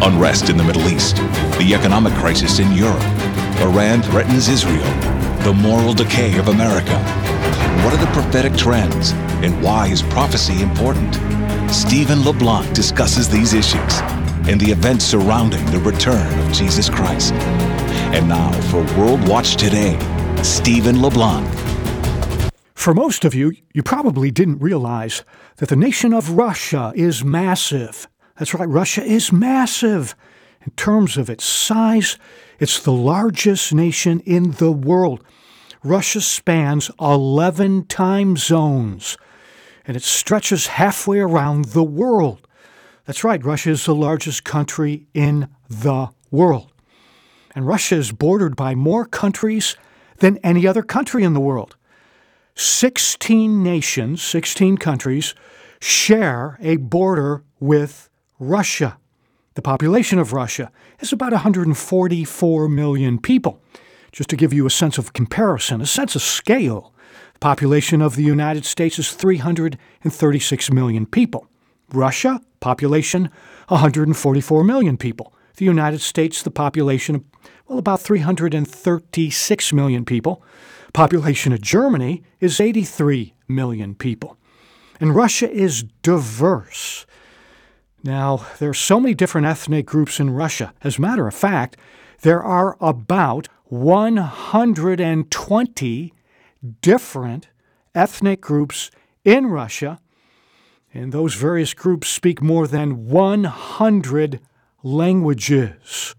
Unrest in the Middle East, the economic crisis in Europe, Iran threatens Israel, the moral decay of America. What are the prophetic trends, and why is prophecy important? Stephen LeBlanc discusses these issues and the events surrounding the return of Jesus Christ. And now for World Watch Today, Stephen LeBlanc. For most of you, you probably didn't realize that the nation of Russia is massive. That's right, Russia is massive. In terms of its size, it's the largest nation in the world. Russia spans 11 time zones, and it stretches halfway around the world. That's right, Russia is the largest country in the world. And Russia is bordered by more countries than any other country in the world. 16 nations, 16 countries, share a border with Russia. The population of Russia is about 144 million people. Just to give you a sense of comparison, a sense of scale, the population of the United States is 336 million people. Russia, population, 144 million people. The United States, the population, about 336 million people. Population of Germany is 83 million people. And Russia is diverse. Now, there are so many different ethnic groups in Russia. As a matter of fact, there are about 120 different ethnic groups in Russia, and those various groups speak more than 100 languages.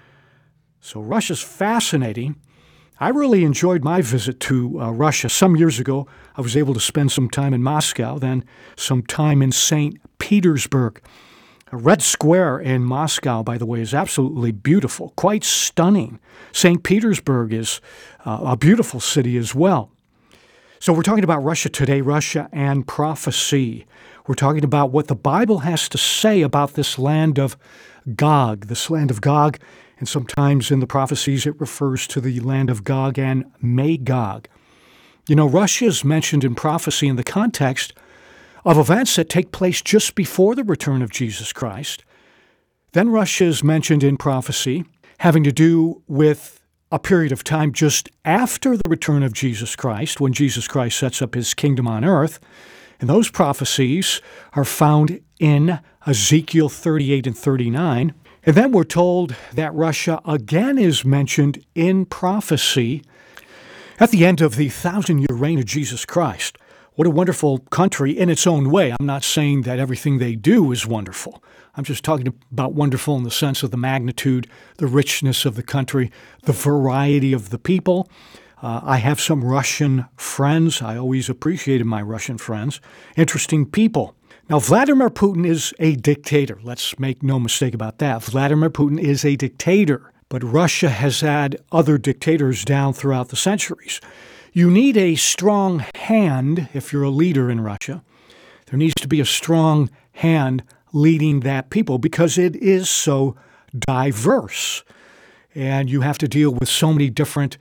So Russia's fascinating. I really enjoyed my visit to Russia. Some years ago, I was able to spend some time in Moscow, then some time in St. Petersburg. Red Square in Moscow, by the way, is absolutely beautiful, quite stunning. St. Petersburg is a beautiful city as well. So we're talking about Russia today, Russia and prophecy. We're talking about what the Bible has to say about this land of Gog, and sometimes in the prophecies it refers to the land of Gog and Magog. You know, Russia is mentioned in prophecy in the context of events that take place just before the return of Jesus Christ. Then Russia is mentioned in prophecy having to do with a period of time just after the return of Jesus Christ, when Jesus Christ sets up his kingdom on earth. And those prophecies are found in Ezekiel 38 and 39. And then we're told that Russia again is mentioned in prophecy at the end of the 1,000-year reign of Jesus Christ. What a wonderful country in its own way. I'm not saying that everything they do is wonderful. I'm just talking about wonderful in the sense of the magnitude, the richness of the country, the variety of the people. I have some Russian friends. I always appreciated my Russian friends. Interesting people. Now, Vladimir Putin is a dictator. Let's make no mistake about that. Vladimir Putin is a dictator, but Russia has had other dictators down throughout the centuries. You need a strong hand if you're a leader in Russia. There needs to be a strong hand leading that people because it is so diverse. And you have to deal with so many different,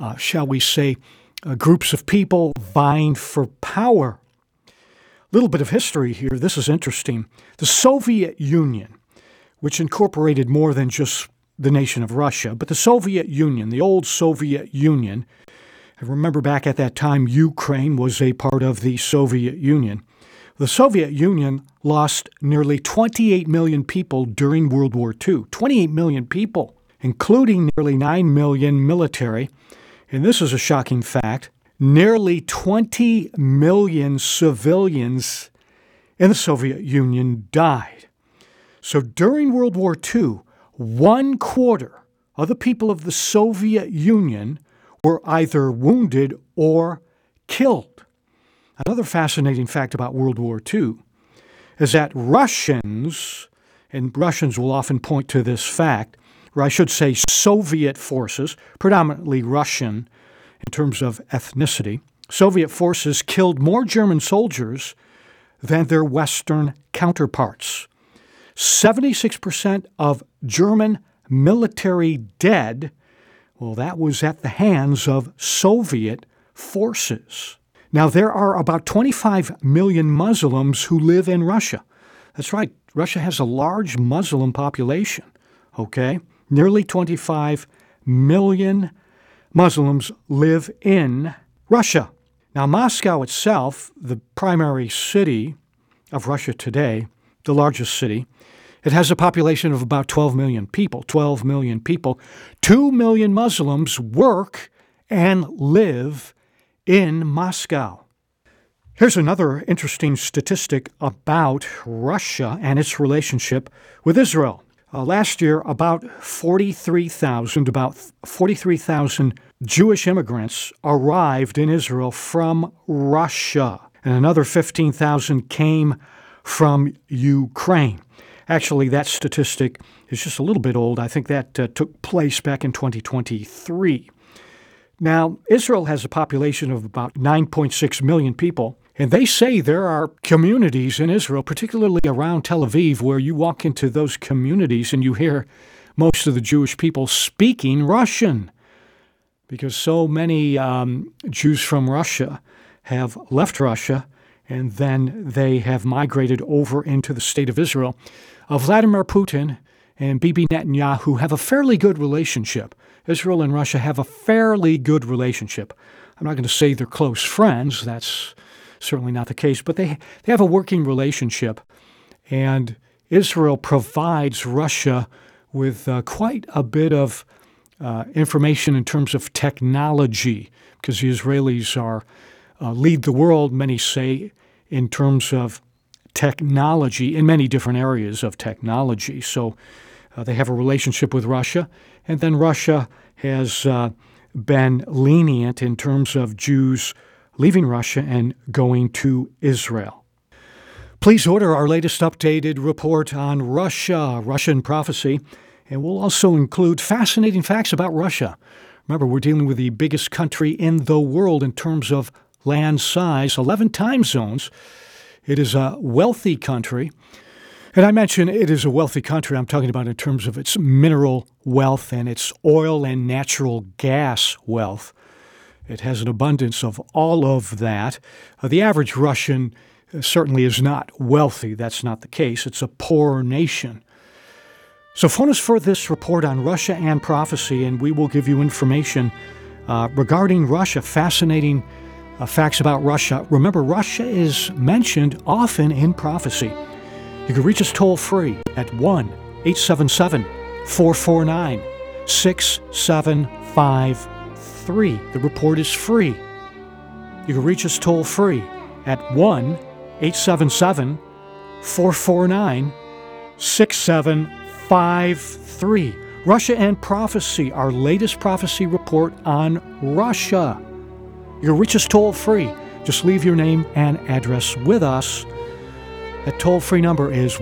groups of people vying for power. A little bit of history here. This is interesting. The Soviet Union, which incorporated more than just the nation of Russia, but the Soviet Union, the old Soviet Union, I remember back at that time, Ukraine was a part of the Soviet Union. The Soviet Union lost nearly 28 million people during World War II. 28 million people, including nearly 9 million military. And this is a shocking fact. Nearly 20 million civilians in the Soviet Union died. So during World War II, 1/4 of the people of the Soviet Union were either wounded or killed. Another fascinating fact about World War II is that Russians, and Russians will often point to this fact, or I should say Soviet forces, predominantly Russian in terms of ethnicity, Soviet forces killed more German soldiers than their Western counterparts. 76% of German military dead, well, that was at the hands of Soviet forces. Now, there are about 25 million Muslims who live in Russia. That's right, Russia has a large Muslim population. okay? Nearly 25 million Muslims live in Russia. Now, Moscow itself, the primary city of Russia today, the largest city, it has a population of about 12 million people. 12 million people. 2 million Muslims work and live in Moscow. Here's another interesting statistic about Russia and its relationship with Israel. Last year, about 43,000 Jewish immigrants arrived in Israel from Russia, and another 15,000 came from Ukraine. Actually, that statistic is just a little bit old. I think that took place back in 2023. Now, Israel has a population of about 9.6 million people, and they say there are communities in Israel, particularly around Tel Aviv, where you walk into those communities and you hear most of the Jewish people speaking Russian, because so many Jews from Russia have left Russia, and then they have migrated over into the state of Israel. Vladimir Putin and Bibi Netanyahu have a fairly good relationship. Israel and Russia have a fairly good relationship. I'm not going to say they're close friends. That's certainly not the case. But they have a working relationship. And Israel provides Russia with quite a bit of information in terms of technology, because the Israelis lead the world, many say, in terms of technology, in many different areas of technology. So they have a relationship with Russia, and then Russia has been lenient in terms of Jews leaving Russia and going to Israel. Please order our latest updated report on Russia, Russian prophecy, and we'll also include fascinating facts about Russia. Remember, we're dealing with the biggest country in the world in terms of land size, 11 time zones. It is a wealthy country. And I mention it is a wealthy country. I'm talking about in terms of its mineral wealth and its oil and natural gas wealth. It has an abundance of all of that. The average Russian certainly is not wealthy. That's not the case. It's a poor nation. So phone us for this report on Russia and prophecy, and we will give you information regarding Russia, fascinating facts about Russia. Remember, Russia is mentioned often in prophecy. You can reach us toll-free at 1-877-449-6753. The report is free. You can reach us toll-free at 1-877-449-6753. Russia and prophecy, our latest prophecy report on Russia. You can reach us toll-free. Just leave your name and address with us. That toll-free number is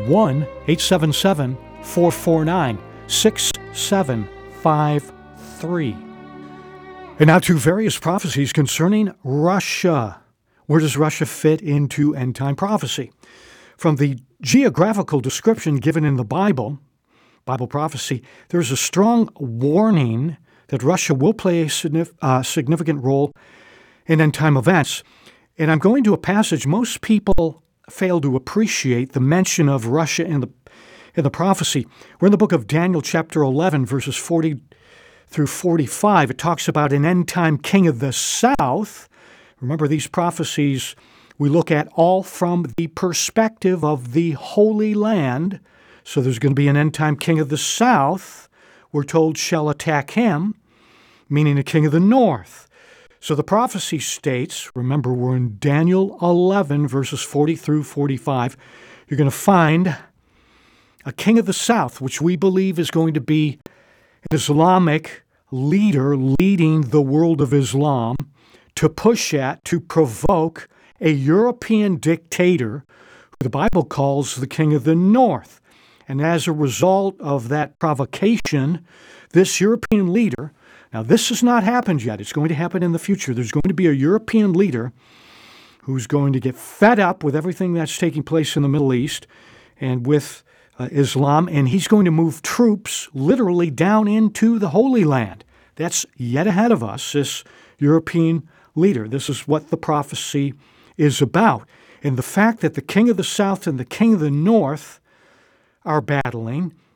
1-877-449-6753. And now to various prophecies concerning Russia. Where does Russia fit into end-time prophecy? From the geographical description given in the Bible prophecy, there's a strong warning that Russia will play a significant role in end-time events. And I'm going to a passage most people fail to appreciate the mention of Russia in the prophecy. We're in the book of Daniel, chapter 11, verses 40 through 45. It talks about an end-time king of the south. Remember, these prophecies we look at all from the perspective of the Holy Land. So there's going to be an end-time king of the south, we're told, shall attack him, meaning a king of the north. So the prophecy states, remember, we're in Daniel 11, verses 40 through 45. You're going to find a king of the south, which we believe is going to be an Islamic leader leading the world of Islam to push at, to provoke a European dictator who the Bible calls the king of the north. And as a result of that provocation, this European leader, now this has not happened yet, it's going to happen in the future. There's going to be a European leader who's going to get fed up with everything that's taking place in the Middle East and with Islam, and he's going to move troops literally down into the Holy Land. That's yet ahead of us, this European leader. This is what the prophecy is about. And the fact that the king of the south and the king of the north are battling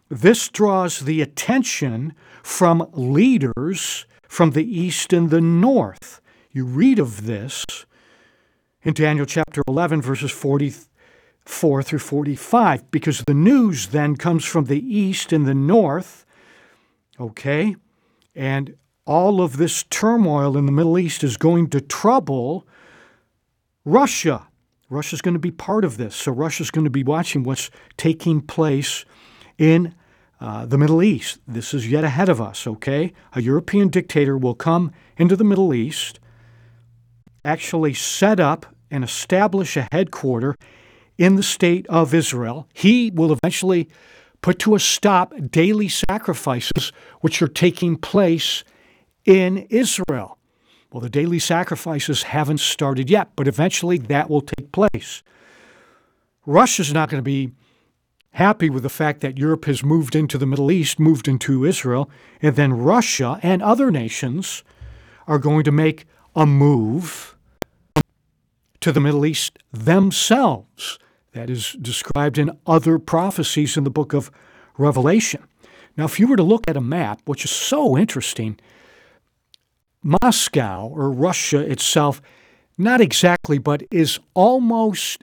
this draws the attention from leaders from the east and the north. You read of this in Daniel chapter 11, verses 44 through 45, because the news then comes from the east and the north, okay? And all of this turmoil in the Middle East is going to trouble Russia. Russia's going to be part of this, so Russia's going to be watching what's taking place in the Middle East. This is yet ahead of us, okay? A European dictator will come into the Middle East, actually set up and establish a headquarter in the state of Israel. He will eventually put to a stop daily sacrifices which are taking place in Israel. Well, the daily sacrifices haven't started yet, but eventually that will take place. Russia's not going to be happy with the fact that Europe has moved into the Middle East, moved into Israel, and then Russia and other nations are going to make a move to the Middle East themselves. That is described in other prophecies in the book of Revelation. Now, if you were to look at a map, which is so interesting, Moscow, or Russia itself, not exactly, but is almost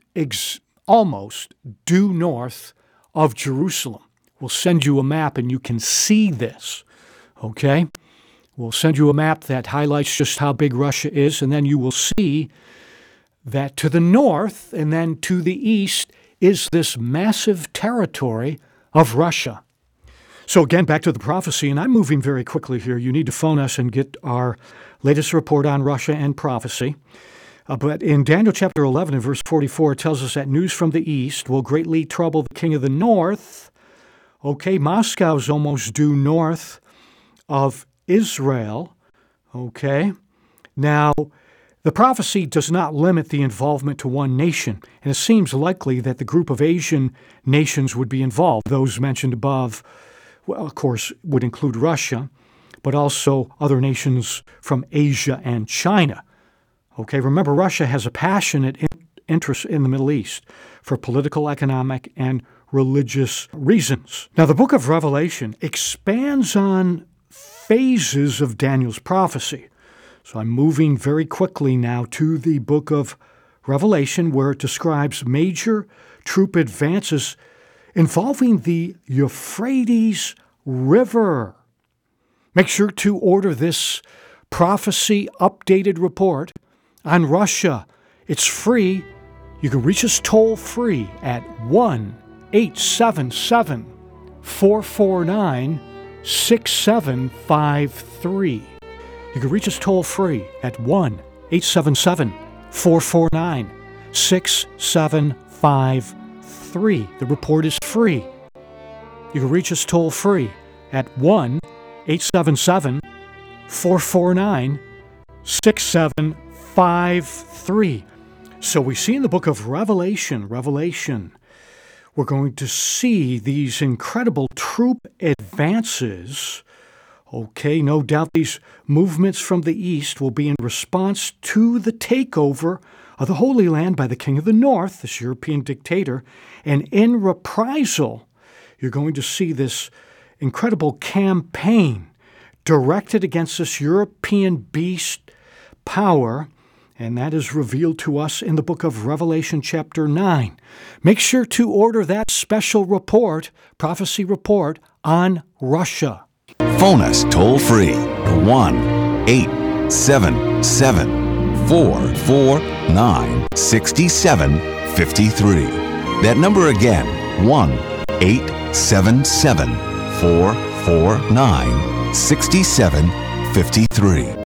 due north of Jerusalem. We'll send you a map and you can see this, okay? We'll send you a map that highlights just how big Russia is, and then you will see that to the north and then to the east is this massive territory of Russia. So again, back to the prophecy, and I'm moving very quickly here. You need to phone us and get our latest report on Russia and prophecy. But in Daniel chapter 11 and verse 44, it tells us that news from the east will greatly trouble the king of the north. Okay, Moscow's almost due north of Israel. Okay, now the prophecy does not limit the involvement to one nation, and it seems likely that the group of Asian nations would be involved. Those mentioned above, well, of course, would include Russia, but also other nations from Asia and China. Okay, remember, Russia has a passionate interest in the Middle East for political, economic, and religious reasons. Now, the book of Revelation expands on phases of Daniel's prophecy. So I'm moving very quickly now to the book of Revelation, where it describes major troop advances involving the Euphrates River. Make sure to order this prophecy updated report on Russia. It's free. You can reach us toll-free at 1-877-449-6753. You can reach us toll-free at 1-877-449-6753. The report is free. You can reach us toll-free at 1-877-449-6753. So we see in the book of Revelation, we're going to see these incredible troop advances. Okay, no doubt these movements from the east will be in response to the takeover of the Holy Land by the King of the North, this European dictator. And in reprisal, you're going to see this incredible campaign directed against this European beast power, and that is revealed to us in the book of Revelation chapter 9. Make sure to order that special report, prophecy report, on Russia. Phone us toll-free to 1-877-449-6753. That number again, 1-877-449-6753.